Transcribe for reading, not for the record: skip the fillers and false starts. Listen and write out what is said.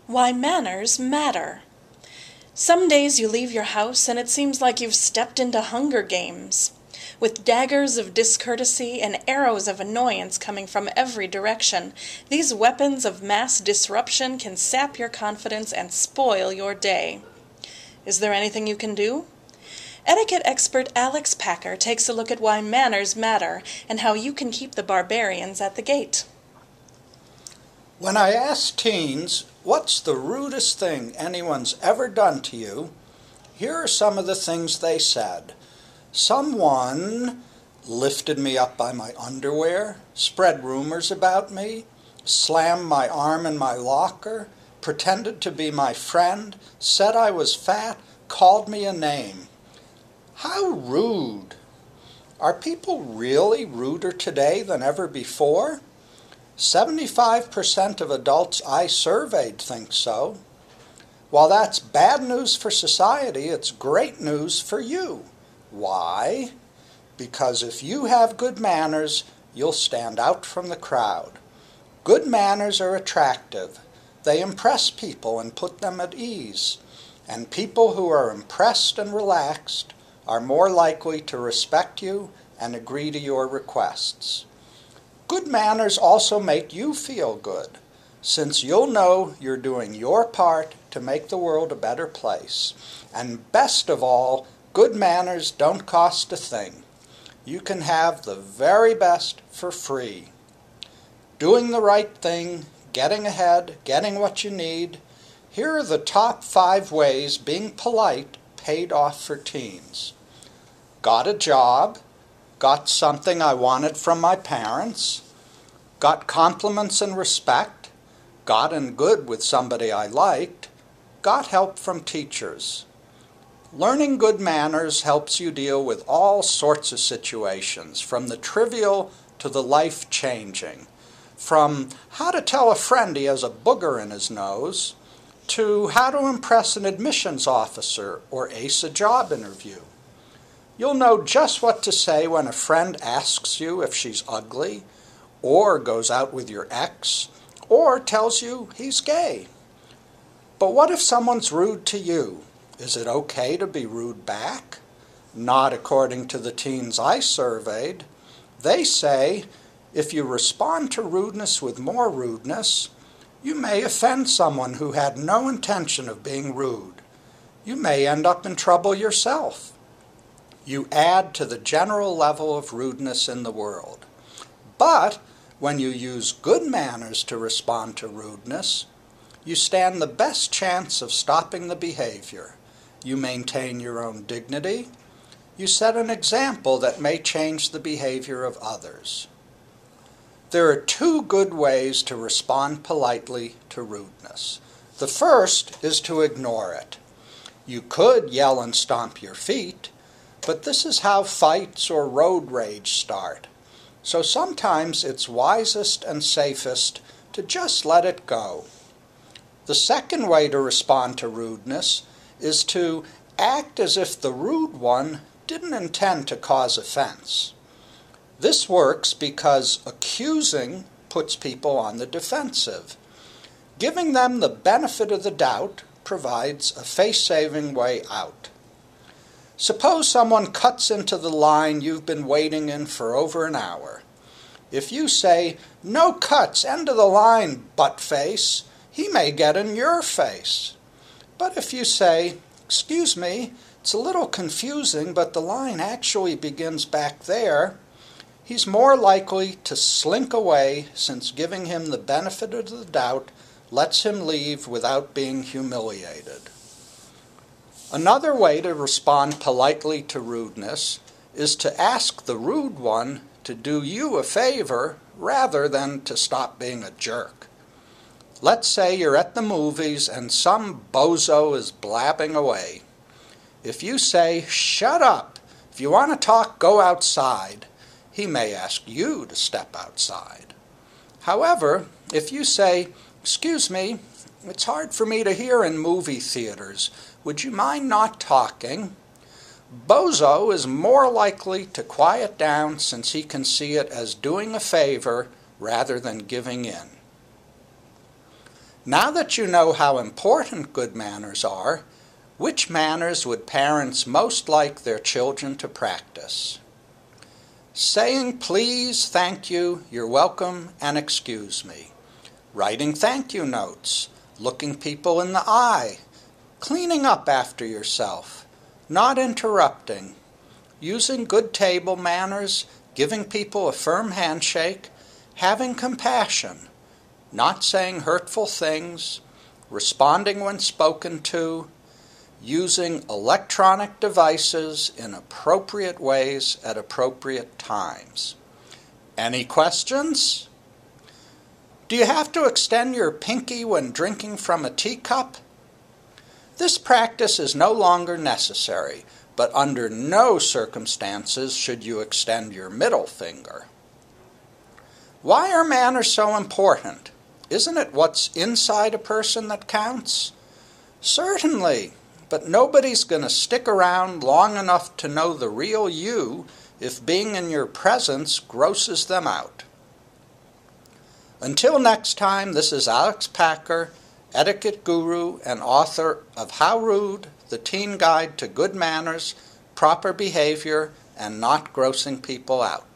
Why Manners Matter. Some days you leave your house and it seems like you've stepped into Hunger Games, with daggers of discourtesy and arrows of annoyance coming from every direction. These weapons of mass disruption can sap your confidence and spoil your day. Is there anything you can do? Etiquette expert Alex Packer takes a look at why manners matter and how you can keep the barbarians at the gate. When I asked teens, what's the rudest thing anyone's ever done to you, here are some of the things they said. Someone lifted me up by my underwear, spread rumors about me, slammed my arm in my locker, pretended to be my friend, said I was fat, called me a name. How rude! Are people really ruder today than ever before? 75% of adults I surveyed think so. While that's bad news for society, it's great news for you. Why? Because if you have good manners, you'll stand out from the crowd. Good manners are attractive. They impress people and put them at ease. And people who are impressed and relaxed are more likely to respect you and agree to your requests. Good manners also make you feel good, since you'll know you're doing your part to make the world a better place. And best of all, good manners don't cost a thing. You can have the very best for free. Doing the right thing, getting ahead, getting what you need. Here are the top 5 ways being polite paid off for teens. Got a job. Got something I wanted from my parents. Got compliments and respect. Got in good with somebody I liked. Got help from teachers. Learning good manners helps you deal with all sorts of situations, from the trivial to the life-changing. From how to tell a friend he has a booger in his nose, to how to impress an admissions officer or ace a job interview. You'll know just what to say when a friend asks you if she's ugly, or goes out with your ex, or tells you he's gay. But what if someone's rude to you? Is it okay to be rude back? Not according to the teens I surveyed. They say, if you respond to rudeness with more rudeness, you may offend someone who had no intention of being rude. You may end up in trouble yourself. You add to the general level of rudeness in the world. But when you use good manners to respond to rudeness, you stand the best chance of stopping the behavior. You maintain your own dignity. You set an example that may change the behavior of others. There are 2 good ways to respond politely to rudeness. The first is to ignore it. You could yell and stomp your feet, but this is how fights or road rage start. So sometimes it's wisest and safest to just let it go. The second way to respond to rudeness is to act as if the rude one didn't intend to cause offense. This works because accusing puts people on the defensive. Giving them the benefit of the doubt provides a face-saving way out. Suppose someone cuts into the line you've been waiting in for over an hour. If you say, "No cuts, end of the line, butt-face," he may get in your face. But if you say, "Excuse me, it's a little confusing, but the line actually begins back there," he's more likely to slink away, since giving him the benefit of the doubt lets him leave without being humiliated. Another way to respond politely to rudeness is to ask the rude one to do you a favor rather than to stop being a jerk. Let's say you're at the movies and some bozo is blabbing away. If you say, "Shut up, if you want to talk, go outside," he may ask you to step outside. However, if you say, "Excuse me, it's hard for me to hear in movie theaters. Would you mind not talking?" Bozo is more likely to quiet down, since he can see it as doing a favor rather than giving in. Now that you know how important good manners are, which manners would parents most like their children to practice? Saying please, thank you, you're welcome, and excuse me. Writing thank you notes, looking people in the eye, cleaning up after yourself, not interrupting, using good table manners, giving people a firm handshake, having compassion, not saying hurtful things, responding when spoken to, using electronic devices in appropriate ways at appropriate times. Any questions? Do you have to extend your pinky when drinking from a teacup? This practice is no longer necessary, but under no circumstances should you extend your middle finger. Why are manners so important? Isn't it what's inside a person that counts? Certainly, but nobody's going to stick around long enough to know the real you if being in your presence grosses them out. Until next time, this is Alex Packer, etiquette guru and author of How Rude, the Teen Guide to Good Manners, Proper Behavior, and Not Grossing People Out.